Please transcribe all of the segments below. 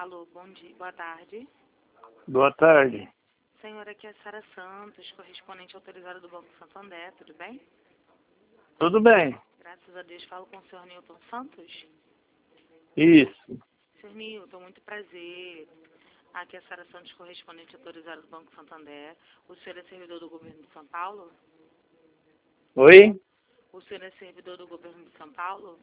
Alô, bom dia, boa tarde. Boa tarde. Senhora, aqui é a Sara Santos, correspondente autorizada do Banco Santander, tudo bem? Tudo bem? Graças a Deus, falo com o senhor Nilton Santos. Isso. Senhor Nilton, muito prazer. Aqui é a Sara Santos, correspondente autorizada do Banco Santander. O senhor é servidor do governo de São Paulo? Oi? O senhor é servidor do governo de São Paulo?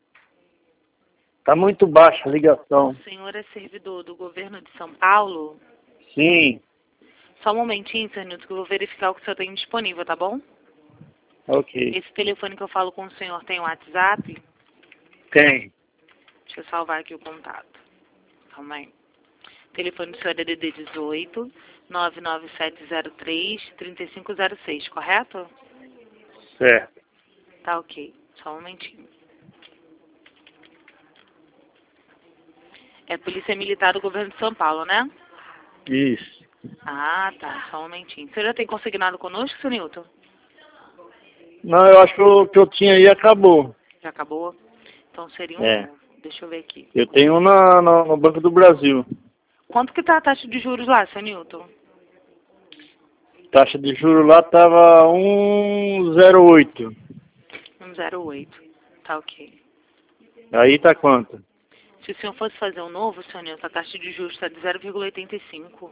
Tá muito baixa a ligação. O senhor é servidor do governo de São Paulo? Sim. Só um momentinho, senhor Nilton, que eu vou verificar o que o senhor tem disponível, tá bom? Ok. Esse telefone que eu falo com o senhor tem WhatsApp? Tem. Deixa eu salvar aqui o contato. Calma aí. O telefone do senhor é DDD 18 99703 3506, correto? Certo. Tá ok. Só um momentinho. É Polícia Militar do Governo de São Paulo, né? Isso. Ah, tá. Só um momentinho. Você já tem consignado conosco, seu Nilton? Não, eu acho que o que eu tinha aí acabou. Já acabou? Então seria um É. novo. Deixa eu ver aqui. Eu tenho um no Banco do Brasil. Quanto que tá a taxa de juros lá, seu Nilton? Taxa de juros lá tava 1,08. 1,08. Tá ok. Aí tá quanto? Se o senhor fosse fazer um novo, seu Nilton, a taxa de juros está de 0,85.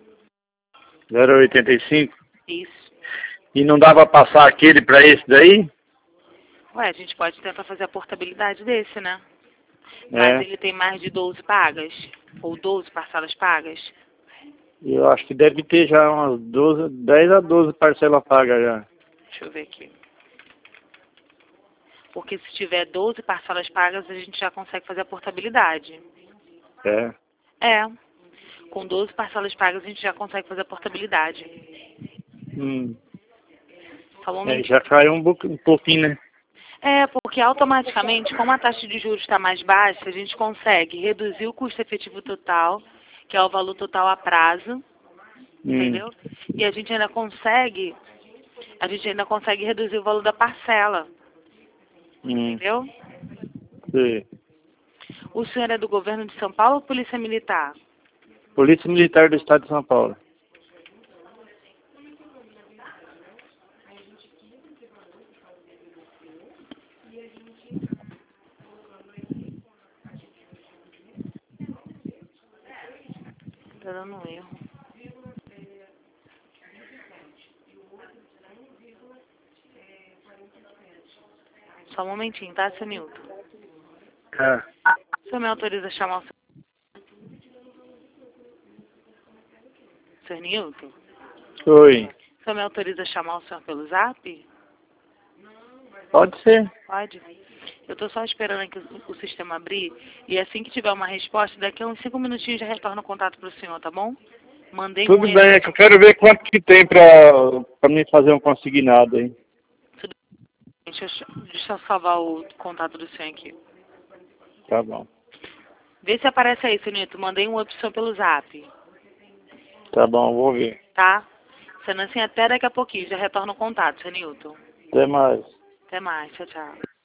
0,85? Isso. E não dava pra passar aquele pra esse daí? Ué, a gente pode tentar fazer a portabilidade desse, né? Mas É. ele tem mais de 12 pagas? Ou 12 parcelas pagas? Eu acho que deve ter já umas 12, 10 a 12 parcelas pagas já. Deixa eu ver aqui. Porque se tiver 12 parcelas pagas, a gente já consegue fazer a portabilidade. É. É. Com 12 parcelas pagas, a gente já consegue fazer a portabilidade. Só um É, momentinho. já caiu um pouquinho, né? É, porque automaticamente, como a taxa de juros está mais baixa, a gente consegue reduzir o custo efetivo total, que é o valor total a prazo, entendeu? E a gente ainda consegue reduzir o valor da parcela, entendeu? Sim. O senhor é do governo de São Paulo ou Polícia Militar? Polícia Militar do Estado de São Paulo. Tá dando um erro. Só um momentinho, tá, seu Nilton? Tá. O senhor me autoriza a chamar o senhor Nilton? Oi. O senhor me autoriza a chamar o senhor pelo zap? Pode ser. Pode. Eu estou só esperando aqui o sistema abrir e assim que tiver uma resposta, daqui a uns 5 minutinhos já retorno o contato para o senhor, tá bom? Mandei um Tudo e-mail. bem, é que eu quero ver quanto que tem pra mim fazer um consignado aí. Tudo bem. Deixa eu salvar o contato do senhor aqui. Tá bom. Vê se aparece aí, seu Nilton. Mandei uma opção pelo zap, Tá bom, vou ver. tá? Sendo assim, até daqui a pouquinho. Já retorno o contato, seu Nilton. Até mais. Até mais. Tchau, tchau.